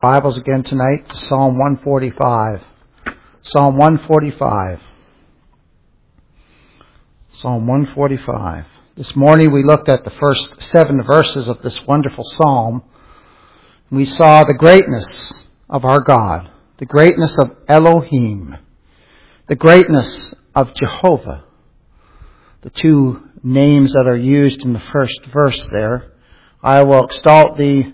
Bibles again tonight, Psalm 145. Psalm 145. Psalm 145. This morning we looked at the first 7 verses of this wonderful psalm. We saw the greatness of our God, the greatness of Elohim, the greatness of Jehovah, the two names that are used in the first verse there. I will extol thee,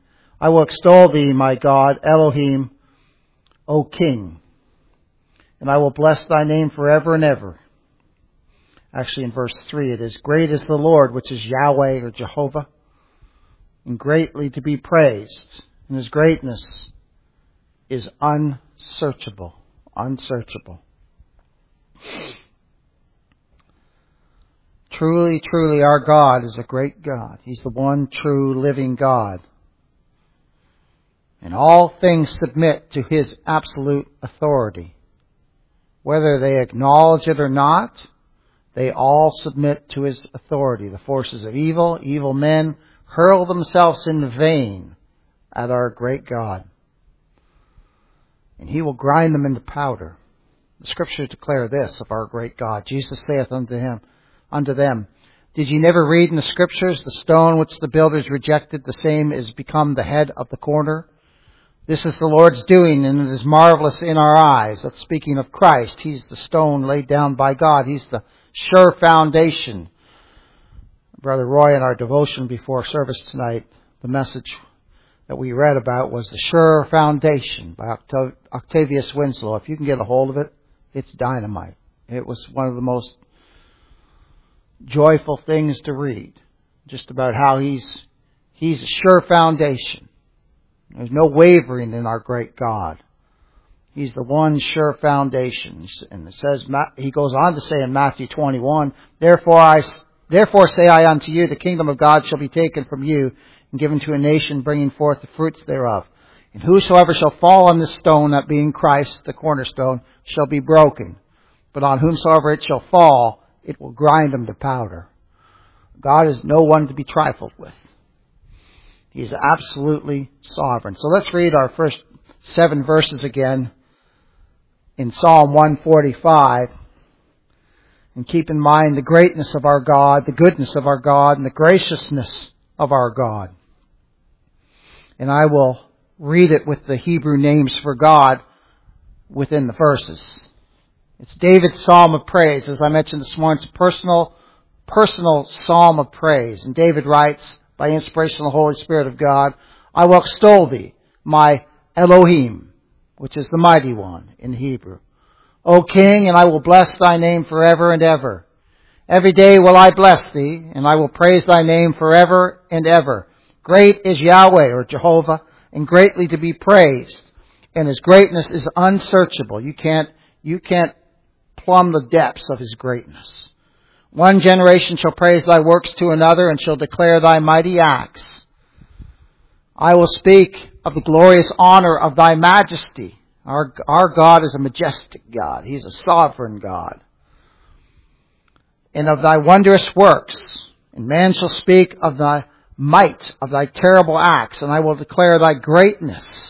my God, Elohim, O King, and I will bless thy name forever and ever. Actually, in verse 3, it is, great is the Lord, which is Yahweh or Jehovah, and greatly to be praised, and his greatness is unsearchable. Unsearchable. Truly, truly, our God is a great God. He's the one true living God. And all things submit to his absolute authority. Whether they acknowledge it or not, they all submit to his authority. The forces of evil, evil men, hurl themselves in vain at our great God. And he will grind them into powder. The Scriptures declare this of our great God. Jesus saith unto them, did ye never read in the Scriptures, the stone which the builders rejected, the same is become the head of the corner? This is the Lord's doing, and it is marvelous in our eyes. That's speaking of Christ. He's the stone laid down by God. He's the sure foundation. Brother Roy, in our devotion before service tonight, the message that we read about was the sure foundation by Octavius Winslow. If you can get a hold of it, it's dynamite. It was one of the most joyful things to read. Just about how he's a sure foundation. There's no wavering in our great God. He's the one sure foundation. And it says, he goes on to say in Matthew 21, Therefore say I unto you, the kingdom of God shall be taken from you and given to a nation bringing forth the fruits thereof. And whosoever shall fall on this stone, that being Christ, the cornerstone, shall be broken. But on whomsoever it shall fall, it will grind him to powder. God is no one to be trifled with. He's absolutely sovereign. So let's read our first 7 verses again in Psalm 145. And keep in mind the greatness of our God, the goodness of our God, and the graciousness of our God. And I will read it with the Hebrew names for God within the verses. It's David's psalm of praise. As I mentioned this morning, it's a personal psalm of praise. And David writes, by inspiration of the Holy Spirit of God, I will extol thee, my Elohim, which is the mighty one in Hebrew. O King, and I will bless thy name forever and ever. Every day will I bless thee, and I will praise thy name forever and ever. Great is Yahweh, or Jehovah, and greatly to be praised. And his greatness is unsearchable. You can't plumb the depths of his greatness. One generation shall praise thy works to another, and shall declare thy mighty acts. I will speak of the glorious honor of thy majesty. Our God is a majestic God. He's a sovereign God. And of thy wondrous works. And man shall speak of thy might, of thy terrible acts, and I will declare thy greatness.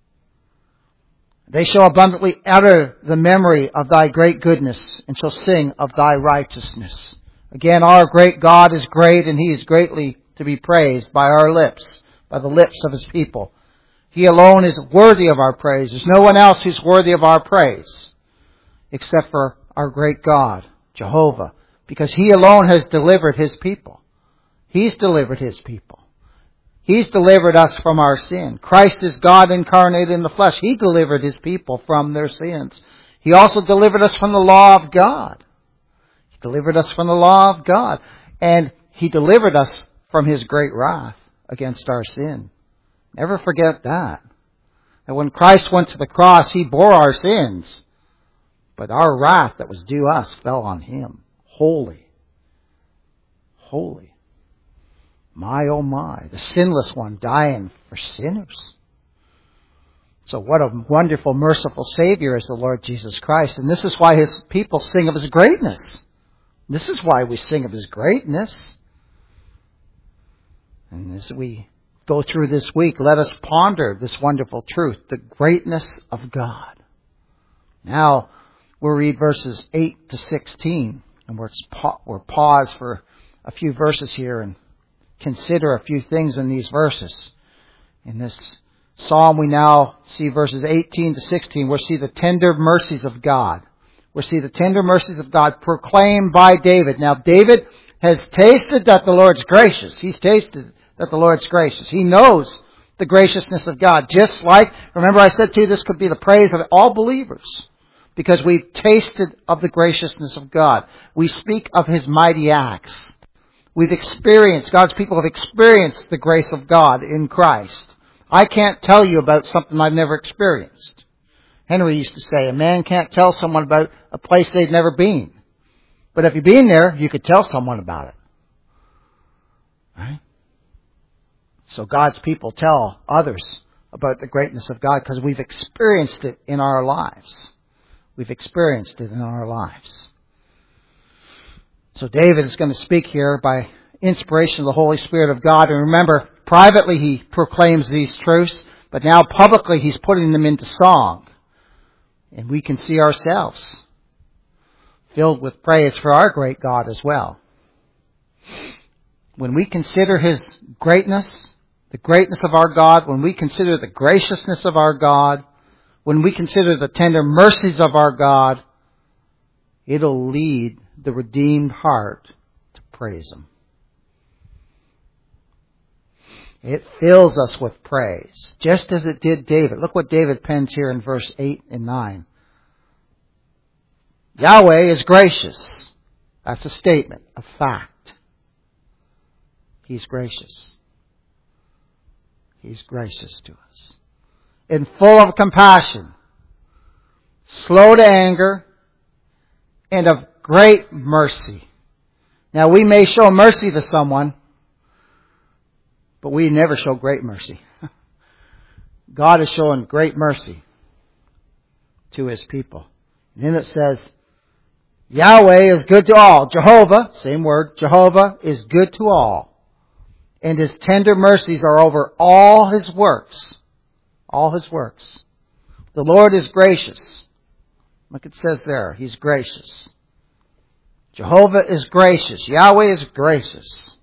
They shall abundantly utter the memory of thy great goodness, and shall sing of thy righteousness. Again, our great God is great, and he is greatly to be praised by our lips, by the lips of his people. He alone is worthy of our praise. There's no one else who's worthy of our praise, except for our great God, Jehovah, because he alone has delivered his people. He's delivered his people. He's delivered us from our sin. Christ is God incarnate in the flesh. He delivered his people from their sins. He also delivered us from the law of God. He delivered us from the law of God. And he delivered us from his great wrath against our sin. Never forget that. And when Christ went to the cross, he bore our sins. But our wrath that was due us fell on him. Holy. Holy. My, oh my, the sinless one dying for sinners. So what a wonderful, merciful Savior is the Lord Jesus Christ. And this is why his people sing of his greatness. This is why we sing of his greatness. And as we go through this week, let us ponder this wonderful truth, the greatness of God. Now, we'll read verses 8 to 16, and we'll pause for a few verses here and consider a few things in these verses. In this psalm, we now see verses 18 to 16. We'll see the tender mercies of God. We'll see the tender mercies of God proclaimed by David. Now, David has tasted that the Lord's gracious. He's tasted that the Lord's gracious. He knows the graciousness of God. Just like, remember I said to you, this could be the praise of all believers. Because we've tasted of the graciousness of God. We speak of His mighty acts. We've experienced, God's people have experienced the grace of God in Christ. I can't tell you about something I've never experienced. Henry used to say, a man can't tell someone about a place they've never been. But if you've been there, you could tell someone about it. Right? So God's people tell others about the greatness of God because we've experienced it in our lives. We've experienced it in our lives. So David is going to speak here by inspiration of the Holy Spirit of God. And remember, privately he proclaims these truths, but now publicly he's putting them into song. And we can see ourselves filled with praise for our great God as well. When we consider His greatness, the greatness of our God, when we consider the graciousness of our God, when we consider the tender mercies of our God, it'll lead the redeemed heart to praise Him. It fills us with praise, just as it did David. Look what David pens here in verse 8 and 9. Yahweh is gracious. That's a statement, a fact. He's gracious. He's gracious to us. And full of compassion, slow to anger, and of great mercy. Now we may show mercy to someone, but we never show great mercy. God is showing great mercy to His people. And then it says, Yahweh is good to all. Jehovah, same word, Jehovah is good to all. And His tender mercies are over all His works. All His works. The Lord is gracious. Like it says there, He's gracious. Jehovah is gracious. Yahweh is gracious.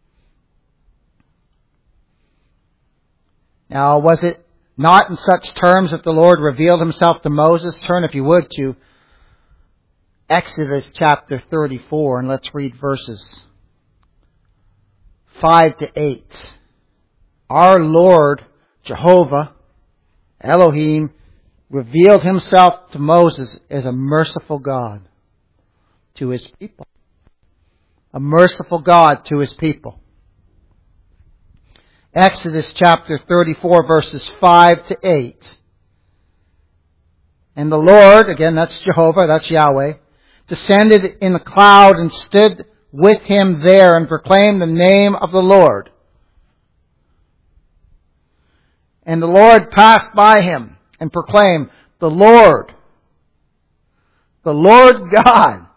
Now, was it not in such terms that the Lord revealed Himself to Moses? Turn, if you would, to Exodus chapter 34, and let's read verses 5 to 8. Our Lord, Jehovah, Elohim, revealed Himself to Moses as a merciful God to His people. A merciful God to His people. Exodus chapter 34, verses 5 to 8. And the Lord, again that's Jehovah, that's Yahweh, descended in the cloud and stood with him there and proclaimed the name of the Lord. And the Lord passed by him and proclaimed, the Lord God,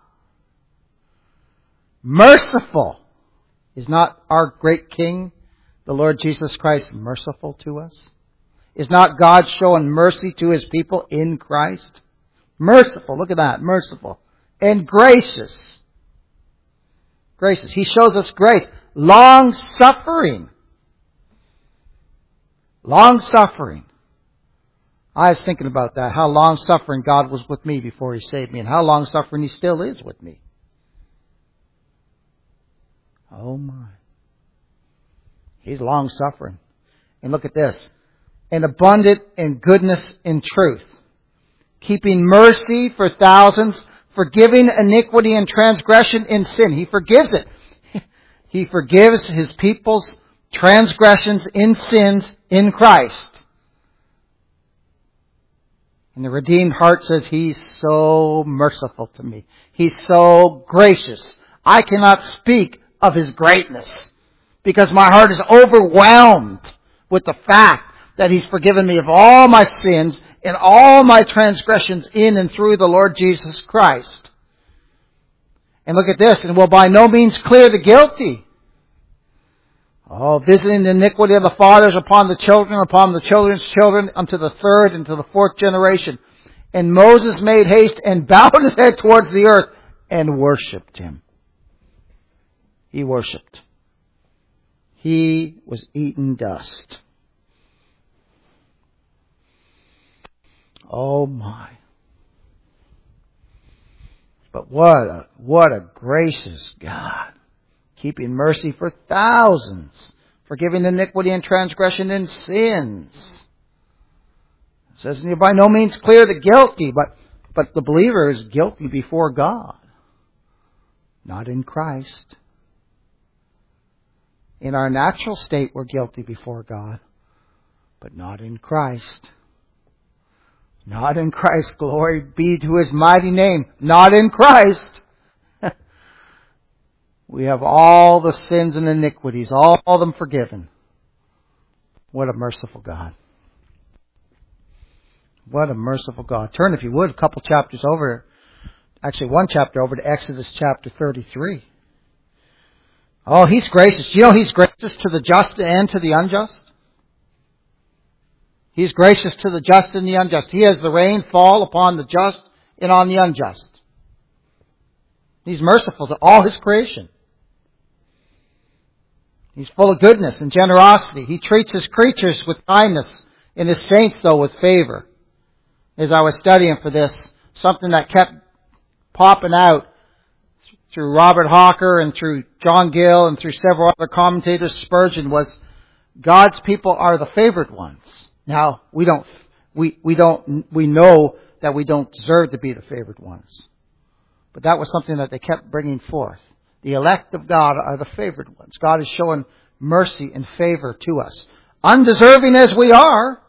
merciful. Is not our great King, the Lord Jesus Christ, merciful to us? Is not God showing mercy to His people in Christ? Merciful, look at that, merciful. And gracious. Gracious. He shows us grace. Long-suffering. Long-suffering. I was thinking about that, how long-suffering God was with me before He saved me, and how long-suffering He still is with me. Oh my. He's long-suffering. And look at this. And abundant in goodness and truth. Keeping mercy for thousands, forgiving iniquity and transgression and sin. He forgives it. He forgives His people's transgressions and sins in Christ. And the redeemed heart says, He's so merciful to me. He's so gracious. I cannot speak of His greatness because my heart is overwhelmed with the fact that He's forgiven me of all my sins and all my transgressions in and through the Lord Jesus Christ. And look at this, and will by no means clear the guilty. Oh, visiting the iniquity of the fathers upon the children's children, unto the third and to the fourth generation. And Moses made haste and bowed his head towards the earth and worshipped him. He worshipped. He was eating dust. Oh my. But what a gracious God. Keeping mercy for thousands, forgiving iniquity and transgression and sins. It says, you're by no means clear the guilty, but the believer is guilty before God. Not in Christ. In our natural state, we're guilty before God, but not in Christ. Not in Christ. Glory be to His mighty name. Not in Christ. We have all the sins and iniquities, all of them forgiven. What a merciful God. What a merciful God. Turn, if you would, a couple chapters over, actually one chapter over to Exodus chapter 33. Oh, He's gracious. You know He's gracious to the just and to the unjust? He's gracious to the just and the unjust. He has the rain fall upon the just and on the unjust. He's merciful to all His creation. He's full of goodness and generosity. He treats His creatures with kindness and His saints, though, with favor. As I was studying for this, something that kept popping out through Robert Hawker and through John Gill and through several other commentators, Spurgeon, was God's people are the favored ones. Now, we know that we don't deserve to be the favored ones. But that was something that they kept bringing forth. The elect of God are the favored ones. God is showing mercy and favor to us. Undeserving as we are.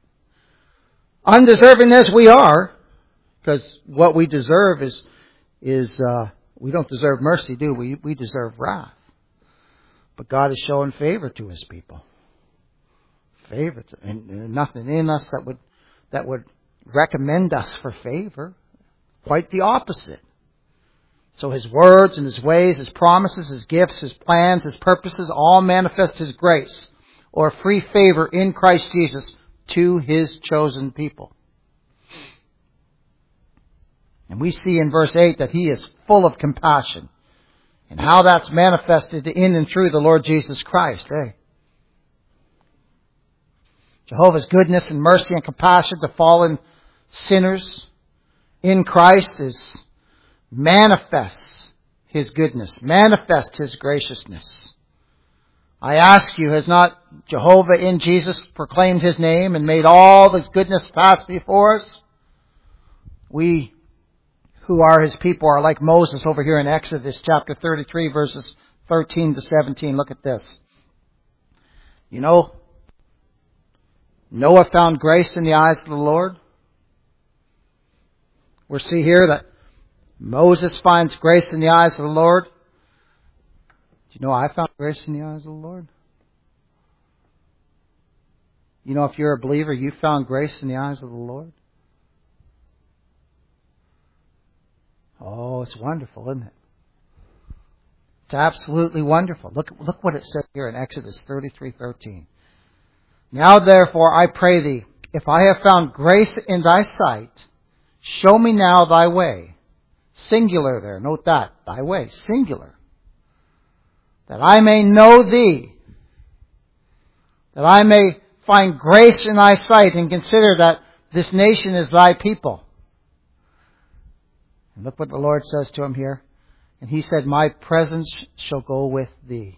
Because what we deserve is we don't deserve mercy, do we? We deserve wrath. But God is showing favor to His people. Favor. And nothing in us that would recommend us for favor. Quite the opposite. So His words and His ways, His promises, His gifts, His plans, His purposes all manifest His grace or free favor in Christ Jesus to His chosen people. And we see in verse 8 that He is full of compassion. And how that's manifested in and through the Lord Jesus Christ. Jehovah's goodness and mercy and compassion to fallen sinners in Christ is manifests His goodness, manifests His graciousness. I ask you, has not Jehovah in Jesus proclaimed His name and made all His goodness pass before us? We who are His people are like Moses over here in Exodus chapter 33 verses 13 to 17. Look at this. You know, Noah found grace in the eyes of the Lord. We see here that Moses finds grace in the eyes of the Lord. Do you know I found grace in the eyes of the Lord? You know, if you're a believer, you found grace in the eyes of the Lord. Oh, it's wonderful, isn't it? It's absolutely wonderful. Look what it says here in Exodus 33:13. Now therefore I pray thee, if I have found grace in thy sight, show me now thy way. Singular there. Note that. Thy way. Singular. That I may know thee. That I may find grace in thy sight and consider that this nation is thy people. And look what the Lord says to him here. And He said, my presence shall go with thee.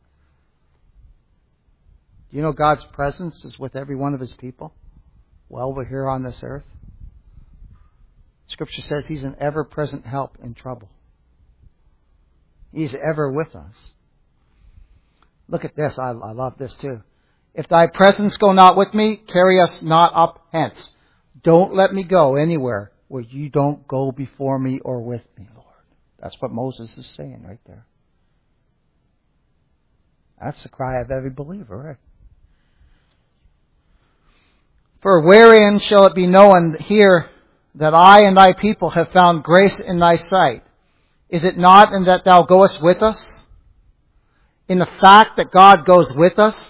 Do you know God's presence is with every one of His people while we're here on this earth? Scripture says He's an ever-present help in trouble. He's ever with us. Look at this. I love this too. If thy presence go not with me, carry us not up hence. Don't let me go anywhere where you don't go before me or with me, Lord. That's what Moses is saying right there. That's the cry of every believer, right? For wherein shall it be known here that I and thy people have found grace in thy sight? Is it not in that thou goest with us? in the fact that God goes with us.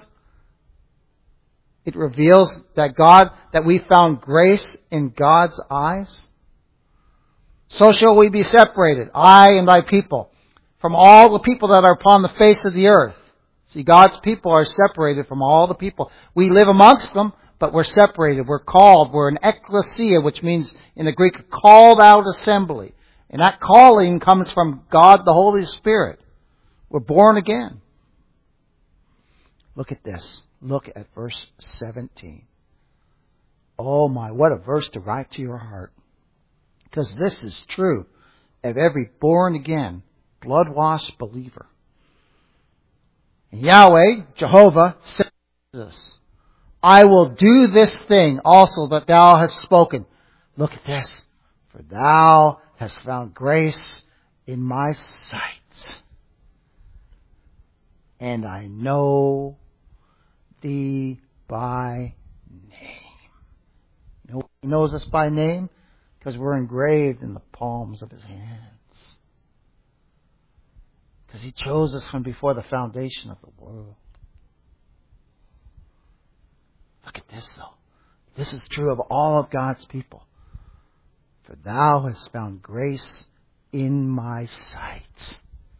It reveals that we found grace in God's eyes. So shall we be separated, I and thy people, from all the people that are upon the face of the earth. See, God's people are separated from all the people. We live amongst them, but we're separated. We're called. We're an ecclesia, which means in the Greek, a called out assembly. And that calling comes from God, the Holy Spirit. We're born again. Look at this. Look at verse 17. Oh my, what a verse to write to your heart. Because this is true of every born again, blood-washed believer. And Yahweh, Jehovah, says this, I will do this thing also that thou hast spoken. Look at this. For thou hast found grace in my sight. And I know thee by name. He knows us by name because we're engraved in the palms of His hands. Because He chose us from before the foundation of the world. Look at this though. This is true of all of God's people. For thou hast found grace in my sight.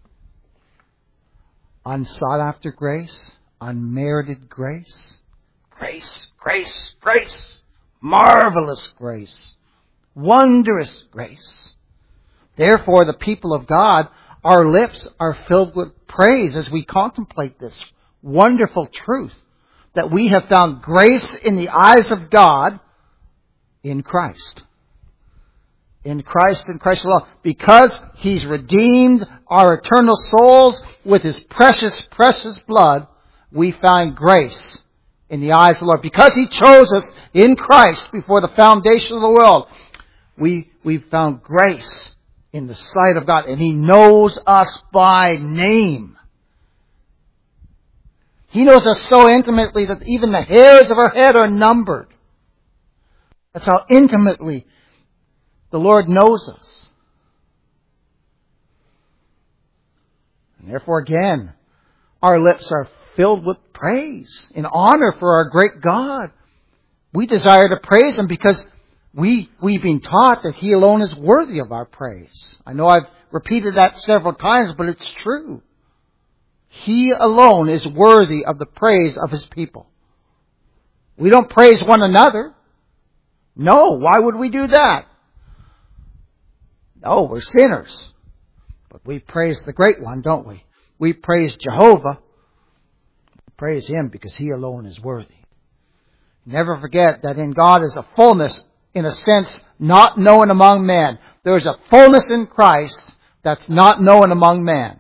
Unsought after grace, unmerited grace, grace, grace, grace, marvelous grace, wondrous grace. Therefore, the people of God, our lips are filled with praise as we contemplate this wonderful truth that we have found grace in the eyes of God in Christ. In Christ and Christ alone. Because He's redeemed our eternal souls with His precious, precious blood, we find grace in the eyes of the Lord. Because He chose us in Christ before the foundation of the world, we've found grace in the sight of God. And He knows us by name. He knows us so intimately that even the hairs of our head are numbered. That's how intimately the Lord knows us. And therefore, again, our lips are filled with praise and honor for our great God. We desire to praise Him because we've been taught that He alone is worthy of our praise. I know I've repeated that several times, but it's true. He alone is worthy of the praise of His people. We don't praise one another. No, why would we do that? No, we're sinners. But we praise the Great One, don't we? We praise Jehovah. We praise Him because He alone is worthy. Never forget that in God is a fullness, in a sense, not known among men. There is a fullness in Christ that's not known among men.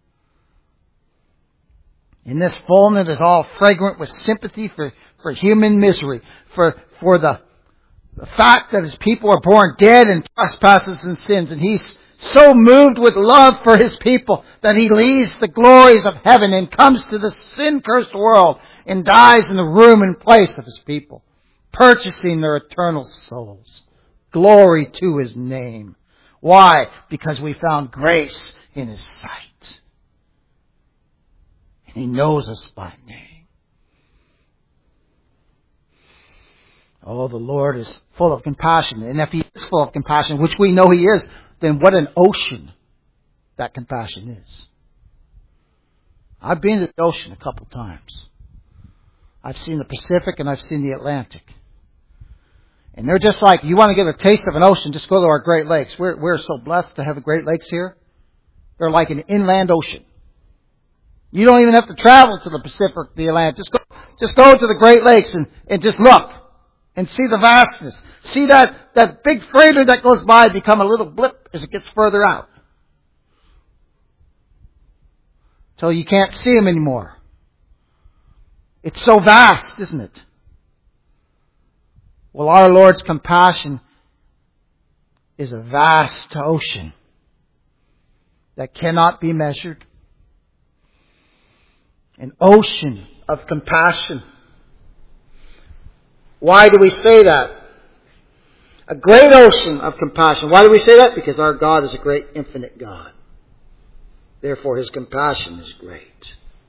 And this fullness is all fragrant with sympathy for human misery, for the fact that His people are born dead in trespasses and sins. And He's so moved with love for His people that He leaves the glories of heaven and comes to the sin-cursed world and dies in the room and place of His people, purchasing their eternal souls. Glory to His name. Why? Because we found grace in His sight. And He knows us by name. Oh, the Lord is full of compassion. And if He is full of compassion, which we know He is, then what an ocean that compassion is. I've been to the ocean a couple times. I've seen the Pacific and I've seen the Atlantic. And they're just like, you want to get a taste of an ocean, just go to our Great Lakes. We're so blessed to have the Great Lakes here. They're like an inland ocean. You don't even have to travel to the Pacific, the Atlantic. Just go to the Great Lakes and just look. And see the vastness. See that big freighter that goes by become a little blip as it gets further out. Till you can't see him anymore. It's so vast, isn't it? Well, our Lord's compassion is a vast ocean that cannot be measured. An ocean of compassion. Why do we say that? A great ocean of compassion. Why do we say that? Because our God is a great infinite God. Therefore His compassion is great.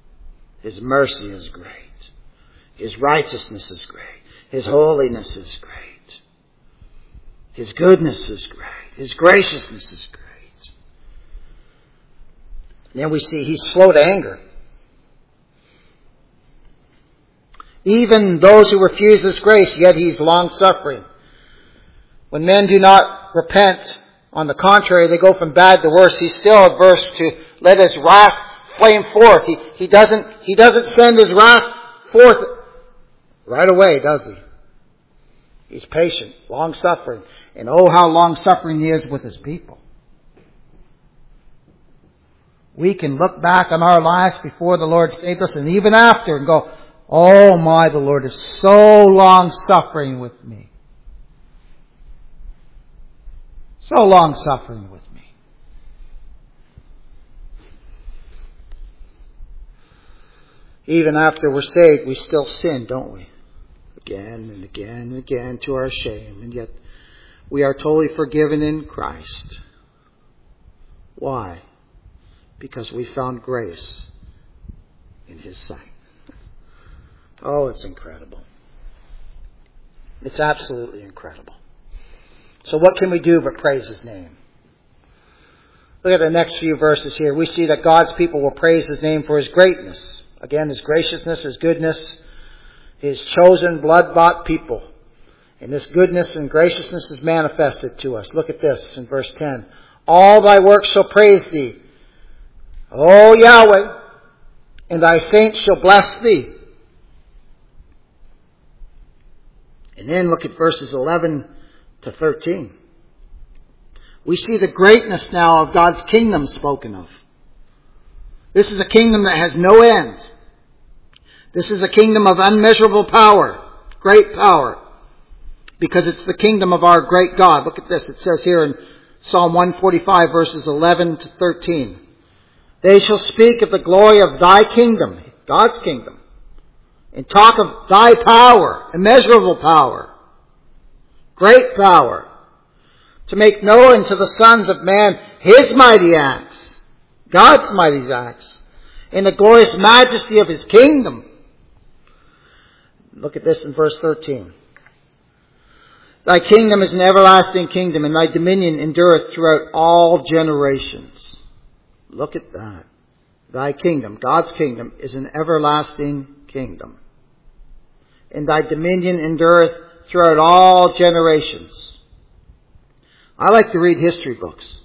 His mercy is great. His righteousness is great. His holiness is great. His goodness is great. His graciousness is great. And then we see He's slow to anger. Even those who refuse His grace, yet He's long-suffering. When men do not repent, on the contrary, they go from bad to worse, He's still averse to let His wrath flame forth. He doesn't send His wrath forth right away, does He? He's patient, long-suffering. And oh, how long-suffering He is with His people. We can look back on our lives before the Lord saved us and even after and go, oh my, the Lord is so long-suffering with me. So long-suffering with me. Even after we're saved, we still sin, don't we? Again and again and again to our shame. And yet we are totally forgiven in Christ. Why? Because we found grace in His sight. Oh, it's incredible. It's absolutely incredible. So what can we do but praise His name? Look at the next few verses here. We see that God's people will praise His name for His greatness. Again, His graciousness, His goodness, His chosen, blood-bought people. And this goodness and graciousness is manifested to us. Look at this in verse 10. All Thy works shall praise Thee, O Yahweh, and Thy saints shall bless Thee. And then look at verses 11 to 13. We see the greatness now of God's kingdom spoken of. This is a kingdom that has no end. This is a kingdom of unmeasurable power, great power, because it's the kingdom of our great God. Look at this. It says here in Psalm 145, verses 11 to 13. They shall speak of the glory of Thy kingdom, God's kingdom, and talk of Thy power, immeasurable power, great power, to make known to the sons of man His mighty acts, God's mighty acts, in the glorious majesty of His kingdom. Look at this in verse 13. Thy kingdom is an everlasting kingdom, and Thy dominion endureth throughout all generations. Look at that. Thy kingdom, God's kingdom, is an everlasting kingdom. And Thy dominion endureth throughout all generations. I like to read history books.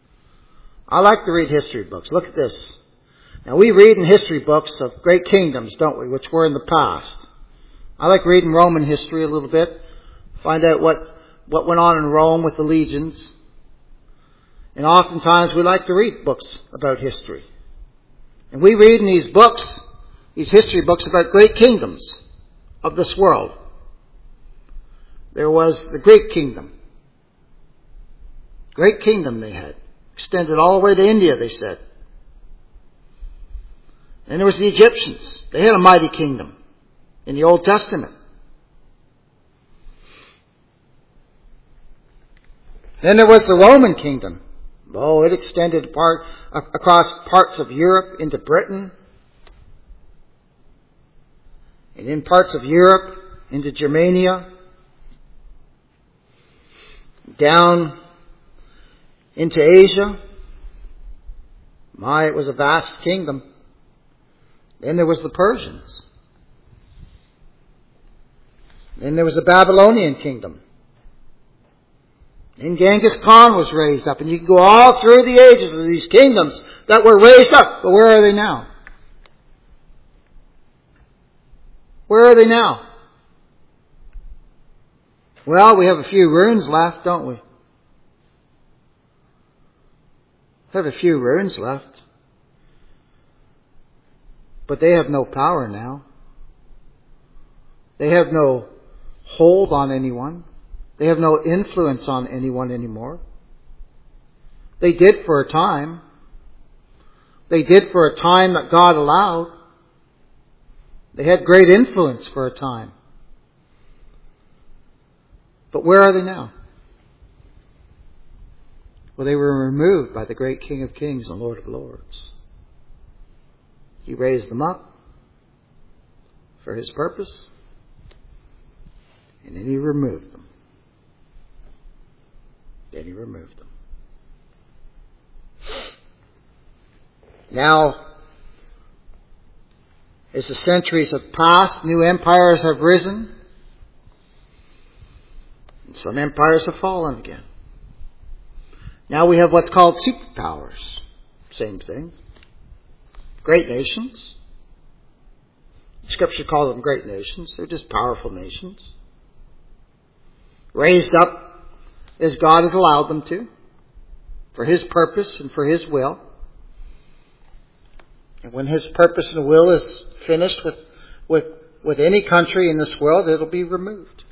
Look at this. Now we read in history books of great kingdoms, don't we, which were in the past. I like reading Roman history a little bit. Find out what went on in Rome with the legions. And oftentimes we like to read books about history. And we read in these books, these history books, about great kingdoms of this world. There was the Greek kingdom. Great kingdom they had. Extended all the way to India, they said. And there was the Egyptians. They had a mighty kingdom in the Old Testament. Then there was the Roman kingdom. Oh, it extended across parts of Europe into Britain. And in parts of Europe into Germania. Down into Asia. My, it was a vast kingdom. Then there was the Persians. Then there was the Babylonian kingdom. And Genghis Khan was raised up. And you can go all through the ages of these kingdoms that were raised up. But where are they now? Where are they now? Well, we have a few ruins left, don't we? We have a few ruins left. But they have no power now. They have no hold on anyone. They have no influence on anyone anymore. They did for a time. They did for a time that God allowed. They had great influence for a time. But where are they now? Well, they were removed by the great King of Kings and Lord of Lords. He raised them up. for His purpose, and then He removed them. Then He removed them. Now, as the centuries have passed, new empires have risen, and some empires have fallen again. Now we have what's called superpowers. Same thing. Great nations. Scripture calls them great nations. They're just powerful nations. Raised up as God has allowed them to, for His purpose and for His will. And when His purpose and will is finished with any country in this world, it'll be removed.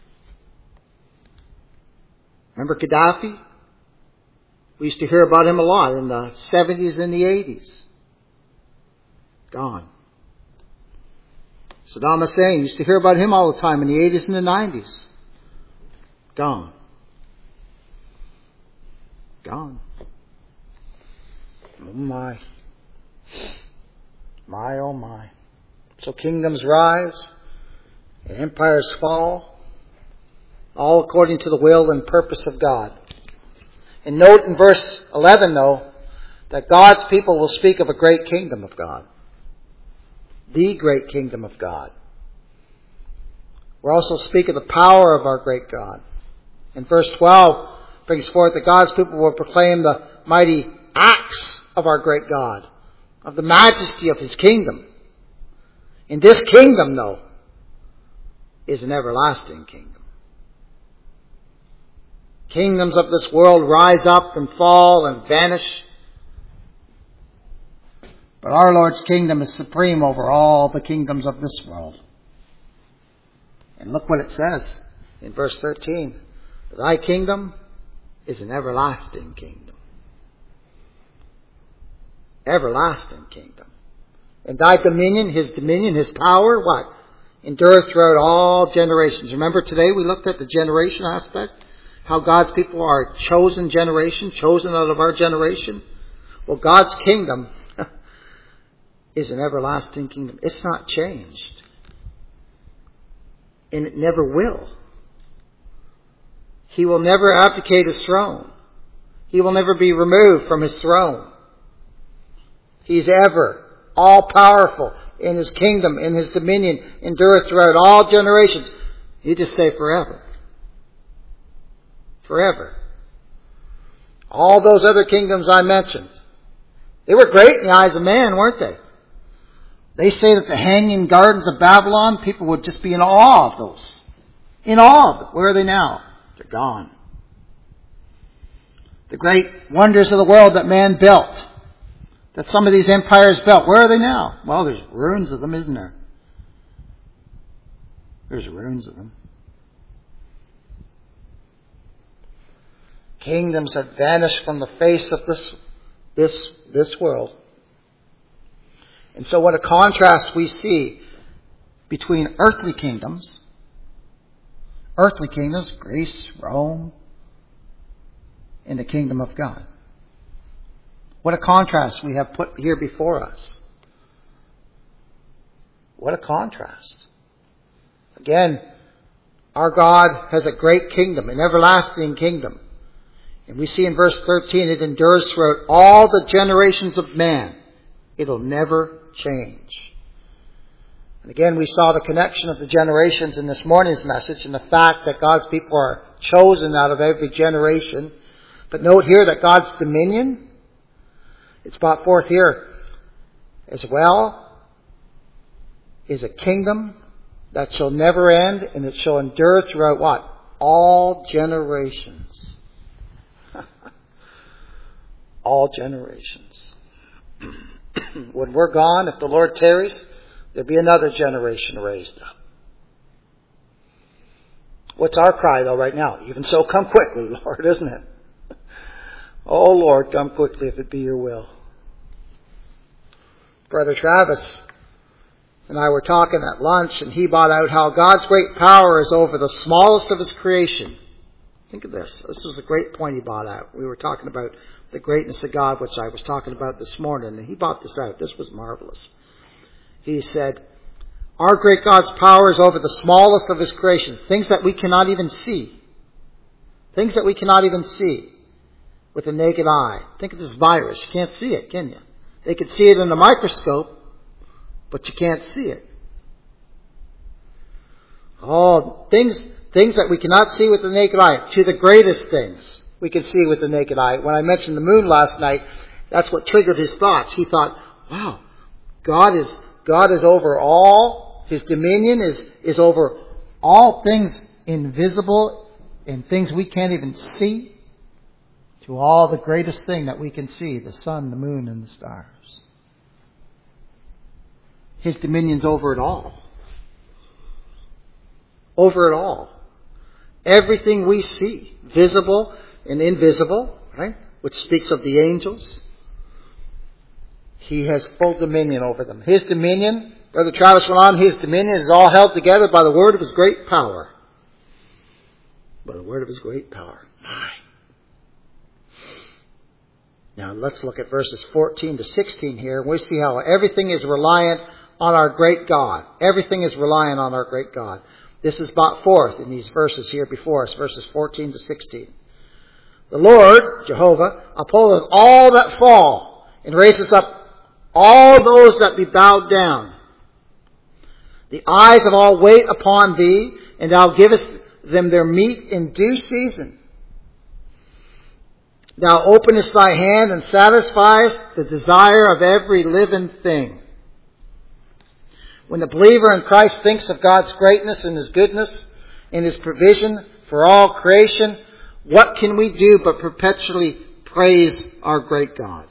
Remember Gaddafi? We used to hear about him a lot in the 70s and the 80s. Gone. Saddam Hussein, used to hear about him all the time in the 80s and the 90s. Gone. Gone. Oh my. My, oh my. So kingdoms rise and empires fall, all according to the will and purpose of God. And note in verse 11, though, that God's people will speak of a great kingdom of God. The great kingdom of God. We'll also speak of the power of our great God. In verse 12 brings forth that God's people will proclaim the mighty acts of our great God, of the majesty of His kingdom. And this kingdom, though, is an everlasting kingdom. Kingdoms of this world rise up and fall and vanish. But our Lord's kingdom is supreme over all the kingdoms of this world. And look what it says in verse 13. Thy kingdom is an everlasting kingdom. Everlasting kingdom. And thy dominion, His power, what? Endureth throughout all generations. Remember today we looked at the generation aspect? How God's people are a chosen generation, chosen out of our generation. Well, God's kingdom is an everlasting kingdom. It's not changed. And it never will. He will never abdicate His throne. He will never be removed from His throne. He's ever all-powerful in His kingdom, in His dominion, endureth throughout all generations. You just say forever. Forever. All those other kingdoms I mentioned, they were great in the eyes of man, weren't they? They say that the hanging gardens of Babylon, people would just be in awe of those. In awe of them. Where are they now? They're gone. The great wonders of the world that man built, that some of these empires built, where are they now? Well, there's ruins of them, isn't there? There's ruins of them. Kingdoms have vanished from the face of this world. And so what a contrast we see between earthly kingdoms, Greece, Rome, and the kingdom of God. What a contrast we have put here before us. What a contrast. Again, our God has a great kingdom, an everlasting kingdom. And we see in verse 13, it endures throughout all the generations of man. It'll never change. And again, we saw the connection of the generations in this morning's message and the fact that God's people are chosen out of every generation. But note here that God's dominion, it's brought forth here as well, is a kingdom that shall never end, and it shall endure throughout what? All generations. All generations. When we're gone, if the Lord tarries, there'll be another generation raised up. What's our cry though right now? Even so, come quickly, Lord, isn't it? Oh Lord, come quickly if it be your will. Brother Travis and I were talking at lunch, and he brought out how God's great power is over the smallest of His creation. Think of this. This was a great point he brought out. We were talking about the greatness of God, which I was talking about this morning, and he brought this out. This was marvelous. He said, Our great God's power is over the smallest of His creations, things that we cannot even see. Things that we cannot even see with the naked eye. Think of this virus. You can't see it, can you? They could see it in a microscope, but you can't see it. Oh, things that we cannot see with the naked eye, to the greatest things we can see with the naked eye. When I mentioned the moon last night, that's what triggered his thoughts. He thought, wow, God is over all. His dominion is over all things invisible and things we can't even see, to all the greatest thing that we can see, the sun, the moon, and the stars. His dominion's over it all. Over it all. Everything we see, visible and invisible, right? Which speaks of the angels. He has full dominion over them. His dominion, Brother Travis went on, His dominion is all held together by the word of His great power. By the word of His great power. My. Now let's look at verses 14 to 16 here. We see how everything is reliant on our great God. Everything is reliant on our great God. This is brought forth in these verses here before us, verses 14 to 16. The Lord, Jehovah, upholdeth all that fall, and raiseth up all those that be bowed down. The eyes of all wait upon Thee, and Thou givest them their meat in due season. Thou openest Thy hand and satisfiest the desire of every living thing. When the believer in Christ thinks of God's greatness and His goodness and His provision for all creation, what can we do but perpetually praise our great God?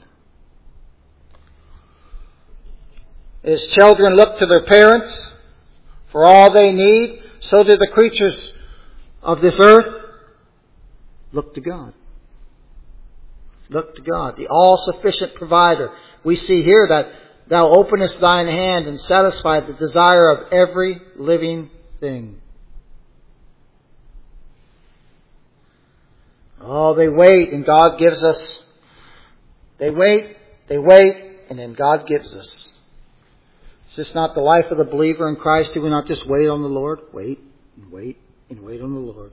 As children look to their parents for all they need, so do the creatures of this earth look to God. Look to God, the all-sufficient provider. We see here that Thou openest Thine hand and satisfy the desire of every living thing. Oh, they wait and God gives us. They wait, and then God gives us. Is this not the life of the believer in Christ? Do we not just wait on the Lord? Wait and wait and wait on the Lord.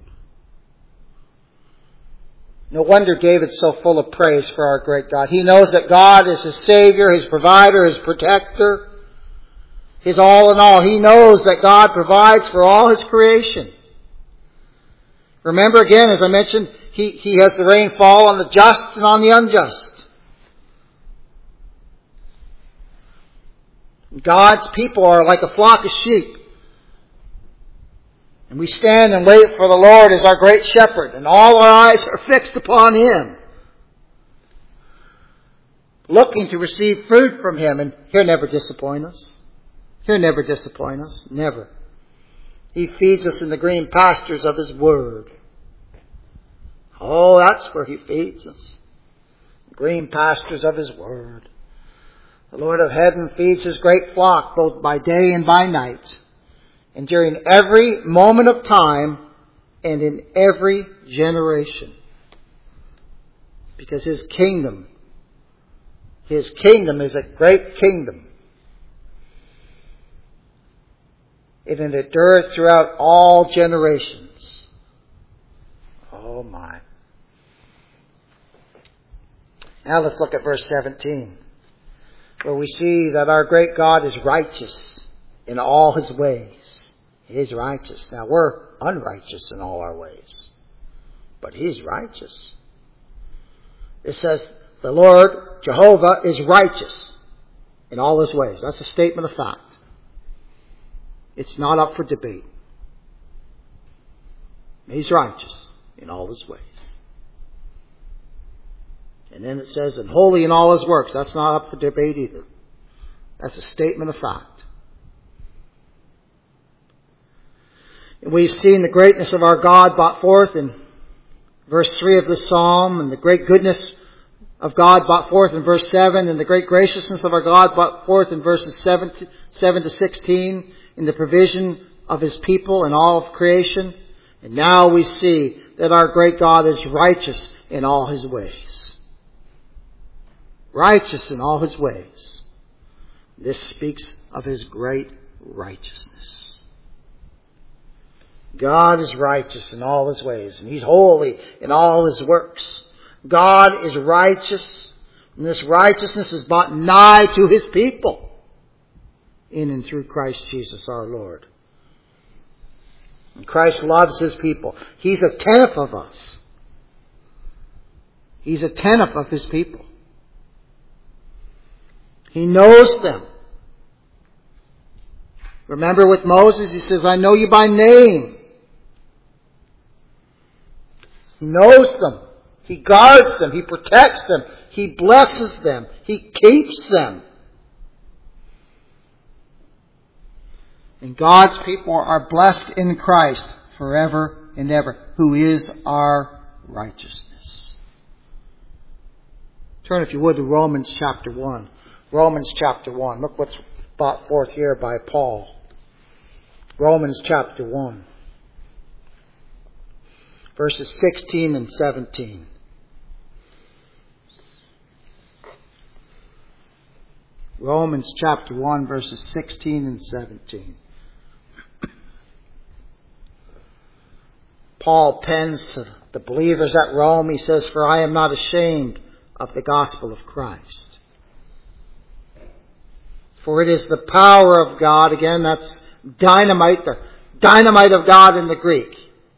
No wonder David's so full of praise for our great God. He knows that God is His Savior, His provider, His protector, His all in all. He knows that God provides for all His creation. Remember again, as I mentioned, He has the rain fall on the just and on the unjust. God's people are like a flock of sheep. And we stand and wait for the Lord as our great shepherd, and all our eyes are fixed upon Him, looking to receive fruit from Him, and He'll never disappoint us. He'll never disappoint us. Never. He feeds us in the green pastures of His Word. Oh, that's where He feeds us. The green pastures of His Word. The Lord of heaven feeds His great flock both by day and by night, and during every moment of time and in every generation. Because His kingdom is a great kingdom. And it endureth throughout all generations. Oh my. Now let's look at verse 17, where we see that our great God is righteous in all His ways. He is righteous. Now we're unrighteous in all our ways, but He is righteous. It says the Lord, Jehovah, is righteous in all His ways. That's a statement of fact. It's not up for debate. He's righteous in all His ways. And then it says, and holy in all His works. That's not up for debate either. That's a statement of fact. And we've seen the greatness of our God brought forth in verse 3 of this psalm, and the great goodness of God brought forth in verse 7, and the great graciousness of our God brought forth in verses 7 to 16, in the provision of His people and all of creation. And now we see that our great God is righteous in all His ways. Righteous in all His ways. This speaks of His great righteousness. God is righteous in all His ways, and He's holy in all His works. God is righteous, and this righteousness is brought nigh to His people in and through Christ Jesus our Lord. And Christ loves His people. He's attentive of us. He's attentive of His people. He knows them. Remember with Moses, He says, I know you by name. He knows them. He guards them. He protects them. He blesses them. He keeps them. And God's people are blessed in Christ forever and ever, who is our righteousness. Turn, if you would, to Romans chapter 1. Romans chapter 1. Look what's brought forth here by Paul. Romans chapter 1. Verses 16 and 17. Romans chapter 1, verses 16 and 17. Paul pens to the believers at Rome. He says, for I am not ashamed of the gospel of Christ. For it is the power of God. Again, that's dynamite, the dynamite of God in the Greek.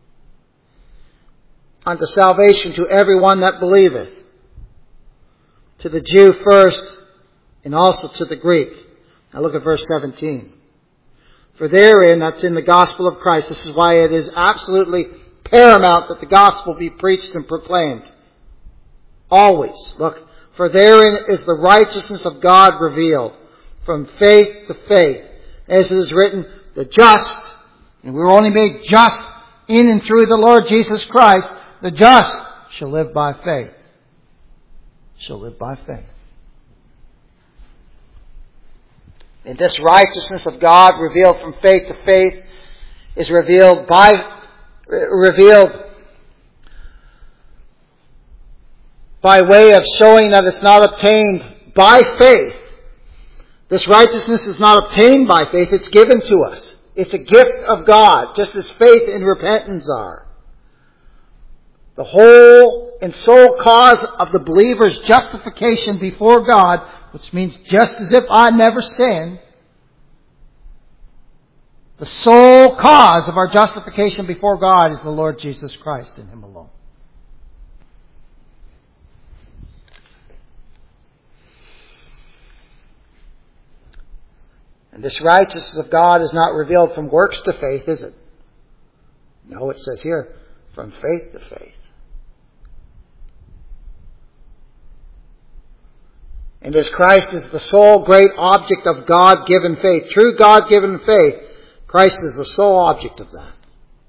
Unto salvation to everyone that believeth. To the Jew first, and also to the Greek. Now look at verse 17. For therein, that's in the gospel of Christ, this is why it is absolutely paramount that the gospel be preached and proclaimed. Always. Look, for therein is the righteousness of God revealed, from faith to faith. As it is written, the just, and we were only made just in and through the Lord Jesus Christ, the just shall live by faith. Shall live by faith. And this righteousness of God revealed from faith to faith is revealed by way of showing that it's not obtained by faith. This righteousness is not obtained by faith, it's given to us. It's a gift of God, just as faith and repentance are. The whole and sole cause of the believer's justification before God, which means just as if I never sinned, the sole cause of our justification before God is the Lord Jesus Christ and Him alone. And this righteousness of God is not revealed from works to faith, is it? No, it says here, from faith to faith. And as Christ is the sole great object of God-given faith, true God-given faith, Christ is the sole object of that.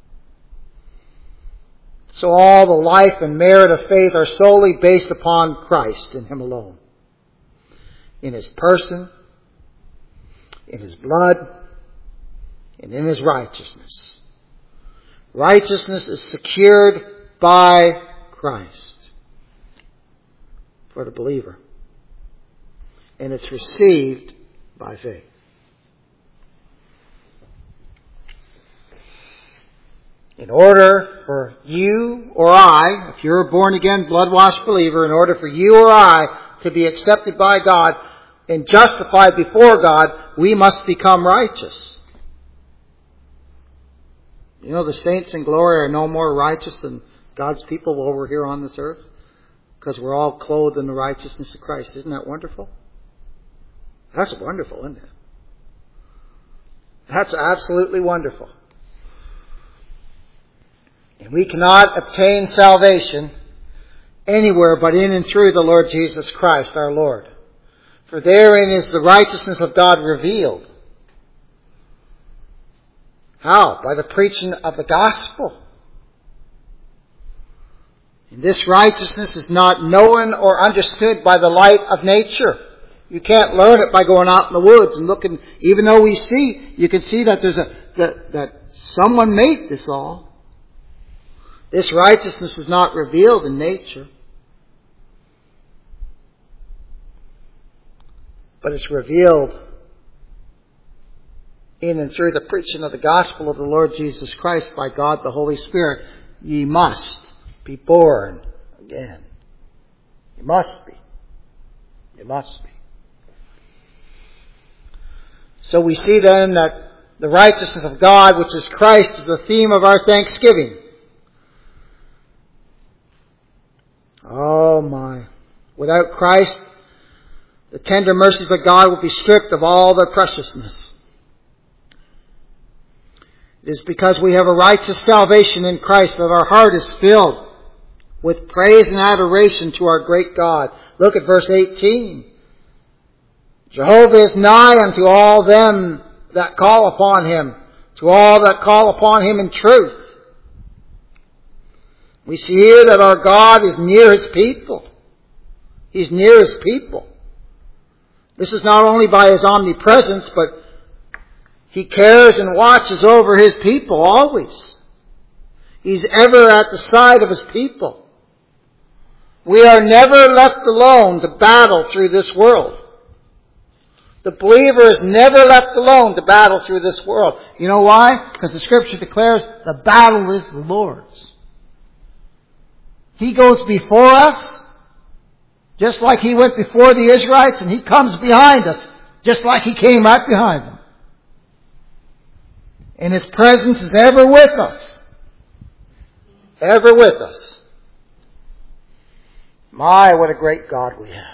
So all the life and merit of faith are solely based upon Christ and Him alone. In His person, in His blood, and in His righteousness. Righteousness is secured by Christ for the believer. And it's received by faith. In order for you or I, if you're a born-again, blood-washed believer, in order for you or I to be accepted by God and justified before God, we must become righteous. You know, the saints in glory are no more righteous than God's people over here on this earth, because we're all clothed in the righteousness of Christ. Isn't that wonderful? That's wonderful, isn't it? That's absolutely wonderful. And we cannot obtain salvation anywhere but in and through the Lord Jesus Christ, our Lord. For therein is the righteousness of God revealed. How? By the preaching of the gospel. And this righteousness is not known or understood by the light of nature. You can't learn it by going out in the woods and looking. Even though you can see that that someone made this all. This righteousness is not revealed in nature, but it's revealed in and through the preaching of the gospel of the Lord Jesus Christ by God the Holy Spirit, ye must be born again. You must be. You must be. So we see then that the righteousness of God, which is Christ, is the theme of our thanksgiving. Oh my. Without Christ, the tender mercies of God will be stripped of all their preciousness. It is because we have a righteous salvation in Christ that our heart is filled with praise and adoration to our great God. Look at verse 18. Jehovah is nigh unto all them that call upon Him, to all that call upon Him in truth. We see here that our God is near His people. He's near His people. This is not only by His omnipresence, but He cares and watches over His people always. He's ever at the side of His people. We are never left alone to battle through this world. The believer is never left alone to battle through this world. You know why? Because the Scripture declares the battle is the Lord's. He goes before us, just like He went before the Israelites, and He comes behind us, just like He came right behind them. And His presence is ever with us. Ever with us. My, what a great God we have.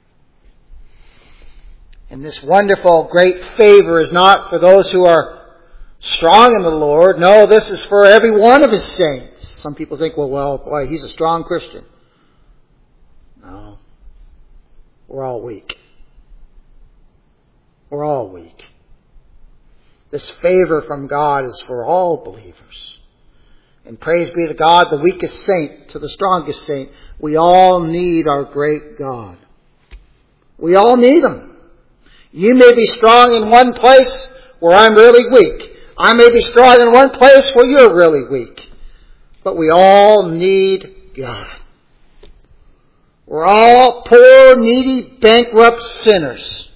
And this wonderful, great favor is not for those who are strong in the Lord. No, this is for every one of His saints. Some people think, well, boy, he's a strong Christian. No. We're all weak. We're all weak. This favor from God is for all believers. And praise be to God, the weakest saint to the strongest saint. We all need our great God. We all need Him. You may be strong in one place where I'm really weak. I may be strong in one place where you're really weak. But we all need God. We're all poor, needy, bankrupt sinners.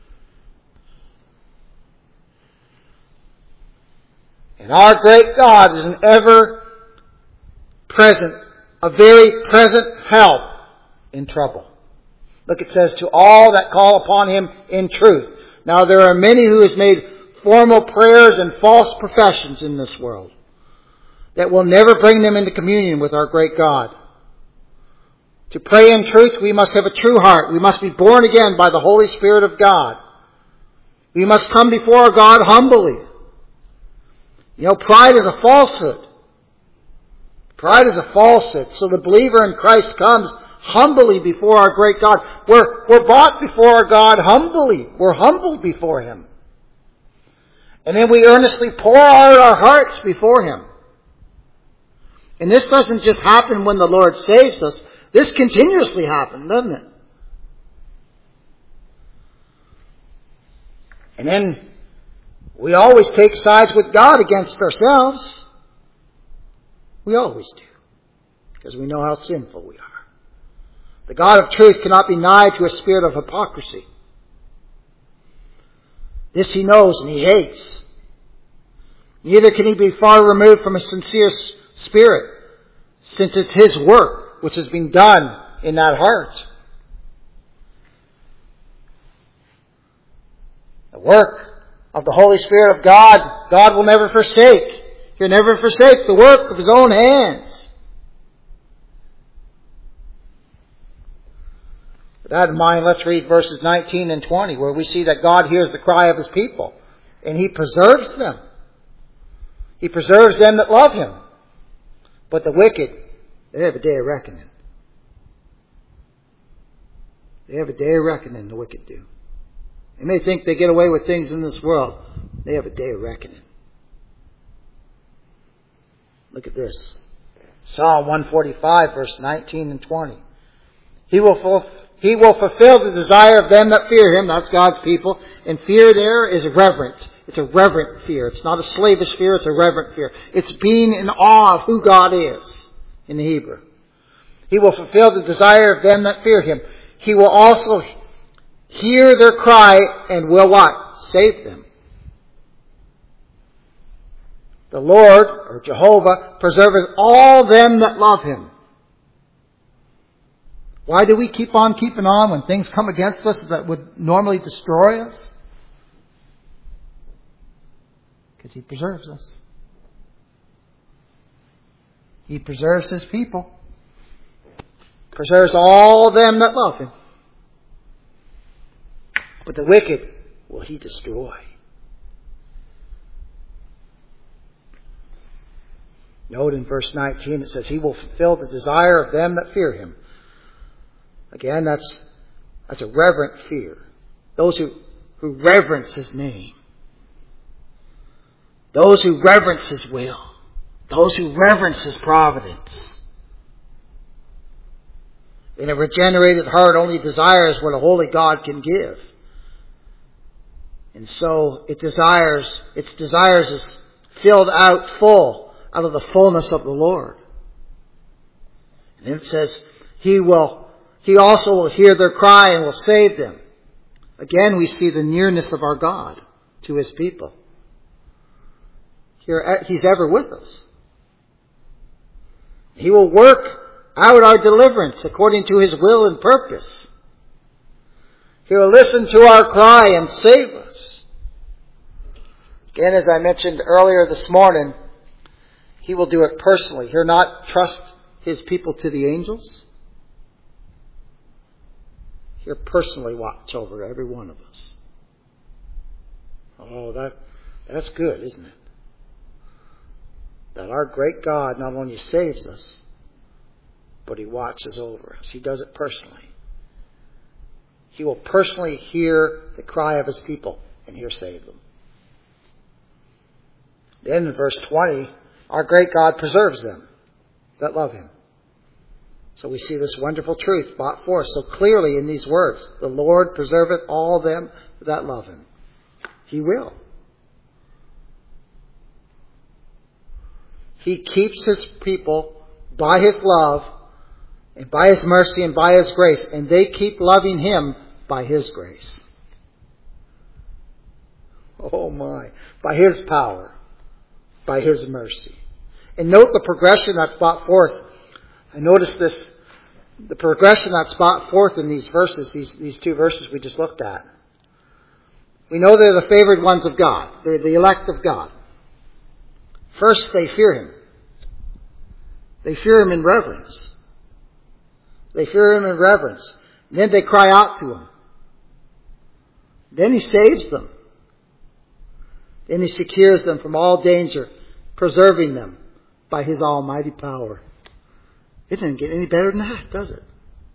And our great God is an ever-present, a very present help in trouble. Look, it says, to all that call upon Him in truth. Now there are many who has made formal prayers and false professions in this world that will never bring them into communion with our great God. To pray in truth, we must have a true heart. We must be born again by the Holy Spirit of God. We must come before God humbly. You know, pride is a falsehood. Pride is a falsehood. So the believer in Christ comes humbly before our great God. We're brought before our God humbly. We're humbled before Him. And then we earnestly pour out our hearts before Him. And this doesn't just happen when the Lord saves us. This continuously happens, doesn't it? And then we always take sides with God against ourselves. We always do. Because we know how sinful we are. The God of truth cannot be nigh to a spirit of hypocrisy. This He knows and He hates. Neither can He be far removed from a sincere spirit, since it's His work which has been done in that heart. The work of the Holy Spirit of God, God will never forsake. He'll never forsake the work of His own hands. With that in mind, let's read verses 19 and 20, where we see that God hears the cry of His people, and He preserves them. He preserves them that love Him. But the wicked, they have a day of reckoning. They have a day of reckoning, the wicked do. They may think they get away with things in this world. They have a day of reckoning. Look at this. Psalm 145, verse 19 and 20. He will fulfill the desire of them that fear Him. That's God's people. And fear there is reverent. It's a reverent fear. It's not a slavish fear. It's a reverent fear. It's being in awe of who God is in the Hebrew. He will fulfill the desire of them that fear Him. He will also hear their cry and will what? Save them. The Lord, or Jehovah, preserveth all them that love Him. Why do we keep on keeping on when things come against us that would normally destroy us? Because He preserves us. He preserves His people. Preserves all them that love Him. But the wicked will He destroy. Note in verse 19 it says, He will fulfill the desire of them that fear Him. Again, that's a reverent fear. Those who reverence His name. Those who reverence His will. Those who reverence His providence. In a regenerated heart only desires what a holy God can give. And so its desires is filled out full out of the fullness of the Lord. And it says, He also will hear their cry and will save them. Again, we see the nearness of our God to His people. He's ever with us. He will work out our deliverance according to His will and purpose. He will listen to our cry and save us. Again, as I mentioned earlier this morning, He will do it personally. He'll not trust His people to the angels. He'll personally watch over every one of us. Oh, that's good, isn't it? That our great God not only saves us, but He watches over us. He does it personally. He will personally hear the cry of His people, and He'll save them. Then in verse 20, our great God preserves them that love Him. So we see this wonderful truth brought forth so clearly in these words. The Lord preserveth all them that love Him. He will. He keeps His people by His love and by His mercy and by His grace. And they keep loving Him by His grace. Oh my. By His power. By His mercy. And note the progression that's brought forth. I noticed this. The progression that's brought forth in these verses, these two verses we just looked at. We know they're the favored ones of God. They're the elect of God. First, they fear Him. They fear Him in reverence. They fear Him in reverence. And then they cry out to Him. Then He saves them. Then He secures them from all danger, preserving them by His almighty power. It doesn't get any better than that, does it?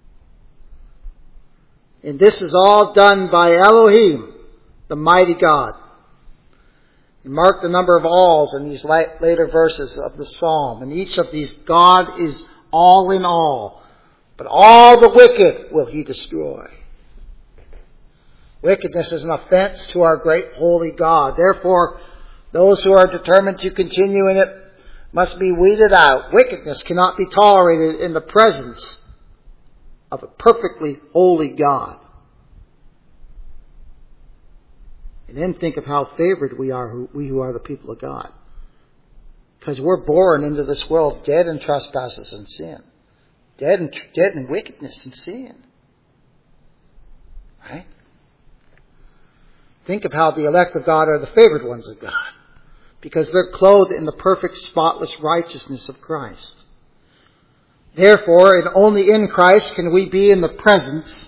And this is all done by Elohim, the mighty God. And mark the number of alls in these later verses of the psalm. And each of these, God is all in all. But all the wicked will He destroy. Wickedness is an offense to our great holy God. Therefore, those who are determined to continue in it must be weeded out. Wickedness cannot be tolerated in the presence of a perfectly holy God. And then think of how favored we are, we who are the people of God. Because we're born into this world dead in trespasses and sin. Dead in wickedness and sin. Right? Think of how the elect of God are the favored ones of God. Because they're clothed in the perfect, spotless righteousness of Christ. Therefore, and only in Christ can we be in the presence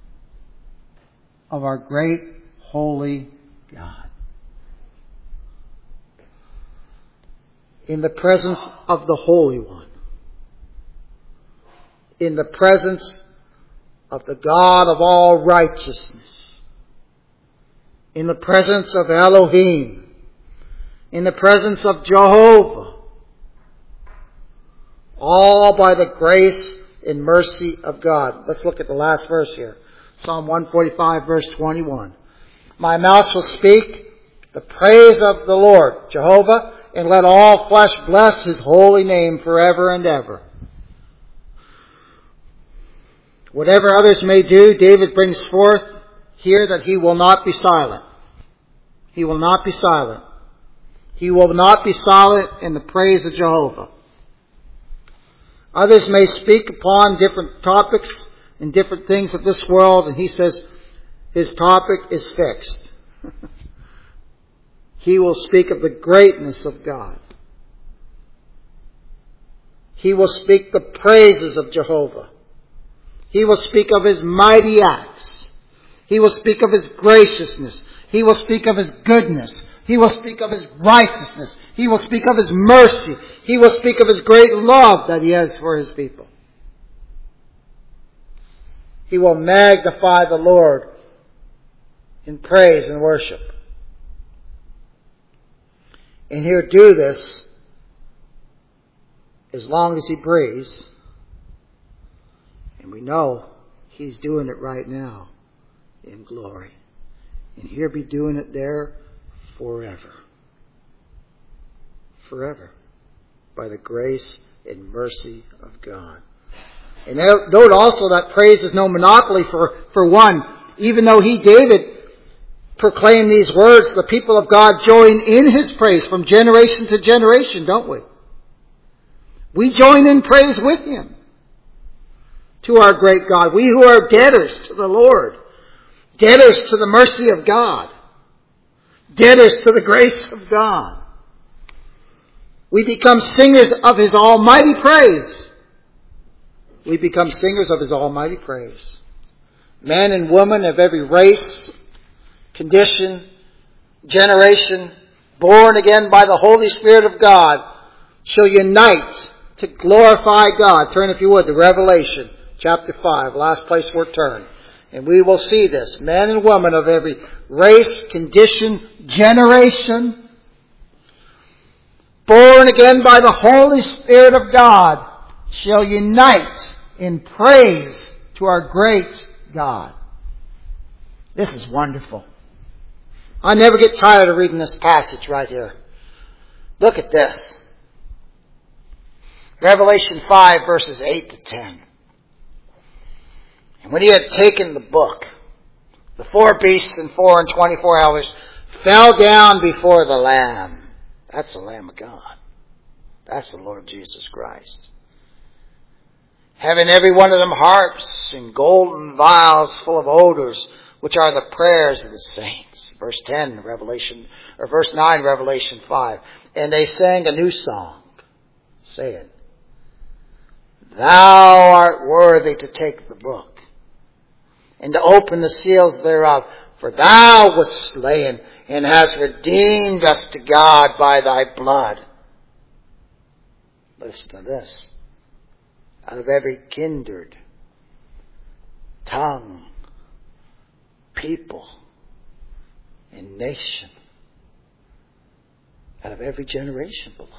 of our great, holy God. In the presence of the Holy One. In the presence of the God of all righteousness. In the presence of Elohim. In the presence of Jehovah. All by the grace and mercy of God. Let's look at the last verse here. Psalm 145 verse 21. My mouth shall speak the praise of the Lord, Jehovah, and let all flesh bless His holy name forever and ever. Whatever others may do, David brings forth here that he will not be silent. He will not be silent. He will not be silent in the praise of Jehovah. Others may speak upon different topics and different things of this world, and he says his topic is fixed. He will speak of the greatness of God. He will speak the praises of Jehovah. He will speak of His mighty acts. He will speak of His graciousness. He will speak of His goodness. He will speak of His righteousness. He will speak of His mercy. He will speak of His great love that He has for His people. He will magnify the Lord in praise and worship. And He'll do this as long as He breathes. And we know He's doing it right now in glory. And He'll be doing it there forever. Forever. By the grace and mercy of God. And note also that praise is no monopoly for one. Even though David, proclaimed these words, the people of God join in His praise from generation to generation, don't we? We join in praise with Him to our great God. We who are debtors to the Lord, debtors to the mercy of God, debtors to the grace of God. We become singers of His almighty praise. We become singers of His almighty praise. Men and women of every race, condition, generation, born again by the Holy Spirit of God, shall unite to glorify God. Turn, if you would, to Revelation chapter 5, last place we'll turn. And we will see this. Men and women of every race, condition, generation, born again by the Holy Spirit of God, shall unite in praise to our great God. This is wonderful. I never get tired of reading this passage right here. Look at this. Revelation 5, verses 8 to 10. And when He had taken the book, the 4 beasts in 4 and 24 hours fell down before the Lamb. That's the Lamb of God. That's the Lord Jesus Christ. Having every one of them harps and golden vials full of odors, which are the prayers of the saints. Verse 10, verse 9, Revelation 5. And they sang a new song, saying, Thou art worthy to take the book, and to open the seals thereof, for Thou wast slain, and hast redeemed us to God by Thy blood. Listen to this. Out of every kindred, tongue, people, and nation. Out of every generation, beloved.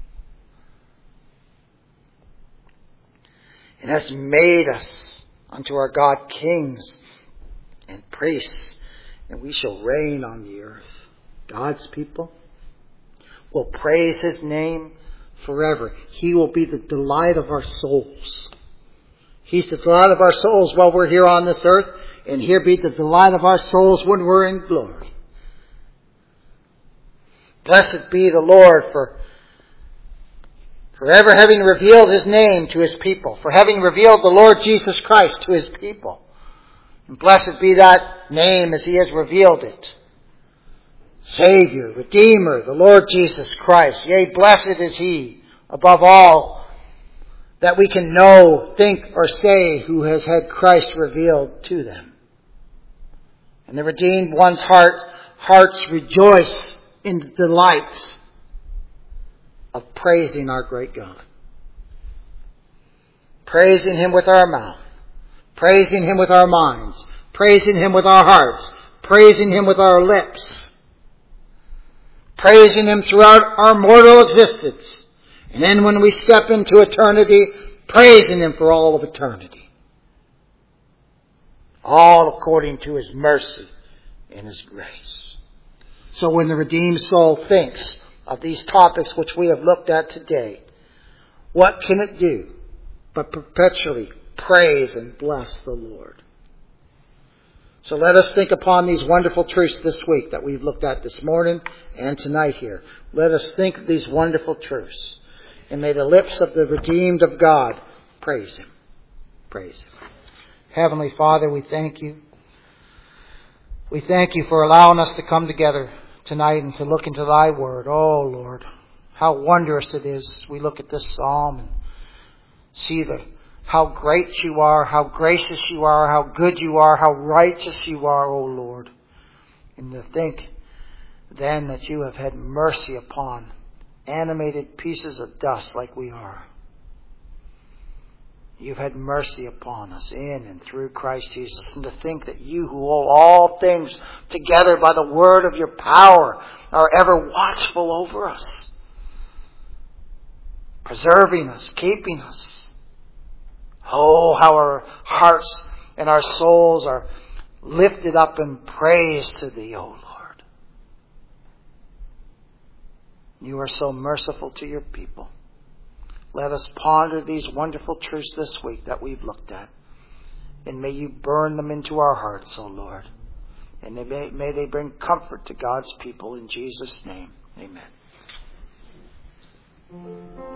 And has made us unto our God kings and priests, and we shall reign on the earth. God's people will praise His name forever. He will be the delight of our souls. He's the delight of our souls while we're here on this earth, and He'll be the delight of our souls when we're in glory. Blessed be the Lord for ever having revealed His name to His people, for having revealed the Lord Jesus Christ to His people. And blessed be that name as He has revealed it. Savior, Redeemer, the Lord Jesus Christ. Yea, blessed is He above all that we can know, think, or say who has had Christ revealed to them. And the redeemed one's hearts rejoice in the delights of praising our great God. Praising Him with our mouth. Praising Him with our minds. Praising Him with our hearts. Praising Him with our lips. Praising Him throughout our mortal existence. And then when we step into eternity, praising Him for all of eternity. All according to His mercy and His grace. So when the redeemed soul thinks of these topics which we have looked at today, what can it do but perpetually praise and bless the Lord? So let us think upon these wonderful truths this week that we've looked at this morning and tonight here. Let us think of these wonderful truths. And may the lips of the redeemed of God praise Him. Praise Him. Heavenly Father, we thank You. We thank You for allowing us to come together tonight and to look into Thy Word. Oh, Lord, how wondrous it is. We look at this psalm and see how great You are, how gracious You are, how good You are, how righteous You are, oh Lord. And to think then that You have had mercy upon animated pieces of dust like we are. You've had mercy upon us in and through Christ Jesus. And to think that You who hold all things together by the word of Your power are ever watchful over us, preserving us, keeping us. Oh, how our hearts and our souls are lifted up in praise to Thee, O Lord. You are so merciful to Your people. Let us ponder these wonderful truths this week that we've looked at. And may You burn them into our hearts, O Lord. And may they bring comfort to God's people in Jesus' name. Amen.